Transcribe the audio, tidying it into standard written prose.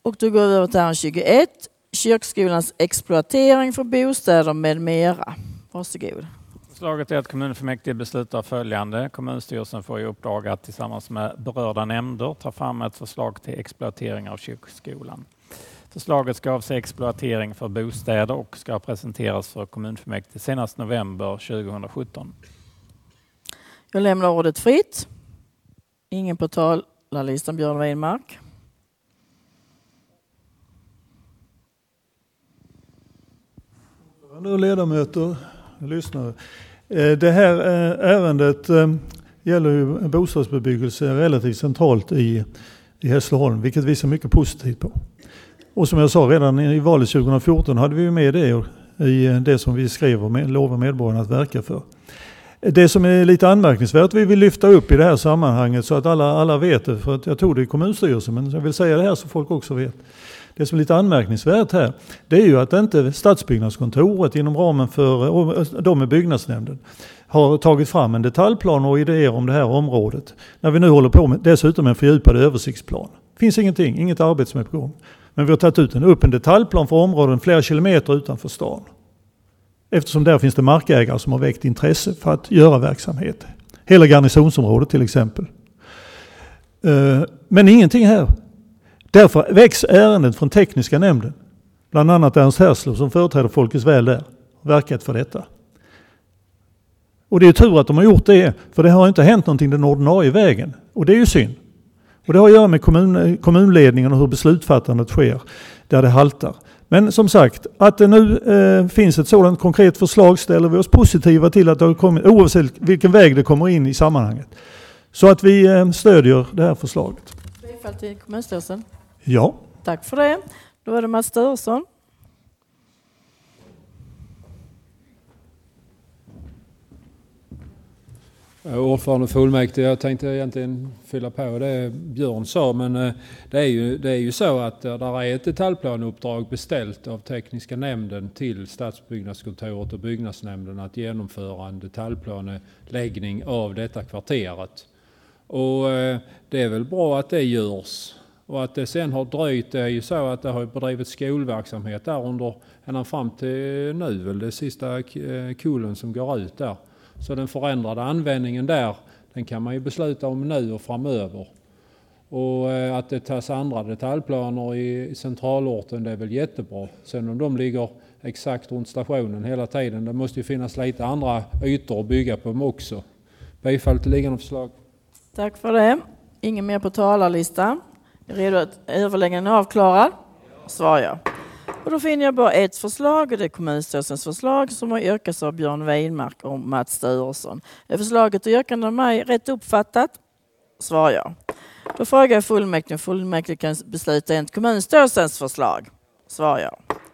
Och då går vi över till ärende 21. Kyrkskolans exploatering för bostäder med mera. Varsågod. Förslaget är att kommunfullmäktige beslutar följande. Kommunstyrelsen får i uppdrag att tillsammans med berörda nämnder ta fram ett förslag till exploatering av kyrkskolan. Förslaget ska avse exploatering för bostäder och ska presenteras för kommunfullmäktige senast november 2017. Jag lämnar ordet fritt. Ingen på talarlistan, Björn Weinmark. Ledamöter, lyssnare. Det här ärendet gäller ju bostadsbebyggelse relativt centralt i Hässleholm, vilket vi ser mycket positivt på. Och som jag sa, redan i valet 2014 hade vi med det i det som vi skrev och lovar medborgarna att verka för. Det som är lite anmärkningsvärt vi vill lyfta upp i det här sammanhanget så att alla vet det, för att jag tog det i kommunstyrelsen, men jag vill säga det här så folk också vet. Det som är lite anmärkningsvärt här, det är ju att inte Stadsbyggnadskontoret inom ramen för de med byggnadsnämnden har tagit fram en detaljplan och idéer om det här området. När vi nu håller på med dessutom en fördjupad översiktsplan. Det finns inget arbete som är på gång. Men vi har tagit upp en detaljplan för områden flera kilometer utanför stan. Eftersom där finns det markägare som har väckt intresse för att göra verksamhet. Hela garnisonsområdet till exempel. Men ingenting här. Därför väcks ärendet från tekniska nämnden. Bland annat Ernst Herslow som företräder Folkets väl där. Verkat för detta. Och det är tur att de har gjort det. För det har inte hänt någonting den ordinarie vägen. Och det är ju synd. Och det har att göra med kommunledningen och hur beslutsfattandet sker. Där det haltar. Men som sagt, att det nu finns ett sådant konkret förslag ställer vi oss positiva till att det har kommit, oavsett vilken väg det kommer in i sammanhanget. Så att vi stödjer det här förslaget. Bifall till kommunstyrelsen. Ja. Tack för det. Då är det Mats Störesson. Ordförande fullmäktige, jag tänkte egentligen fylla på det Björn sa, men det är ju så att där är ett detaljplanuppdrag beställt av tekniska nämnden till Stadsbyggnadskontoret och byggnadsnämnden att genomföra en detaljplaneläggning av detta kvarteret. Och det är väl bra att det görs. Och att det sen har dröjt är ju så att det har bedrivits skolverksamhet där under ända fram till nu, väl det sista kullen som går ut där. Så den förändrade användningen där, den kan man ju besluta om nu och framöver. Och att det tas andra detaljplaner i centralorten, det är väl jättebra. Sen om de ligger exakt runt stationen hela tiden, det måste ju finnas lite andra ytor att bygga på dem också. Bifall till liggande förslag. Tack för det. Ingen mer på talarlistan. Redo att överläggningen är avklarad? Svar ja. Och då finner jag bara ett förslag, och det är kommunstyrelsens förslag som har yrkats av Björn Weinmark och Mats Störesson. Är förslaget och yrkandet av mig rätt uppfattat? Svar ja. Då frågar jag fullmäktige om fullmäktige kan besluta enligt kommunstyrelsens förslag. Svar ja.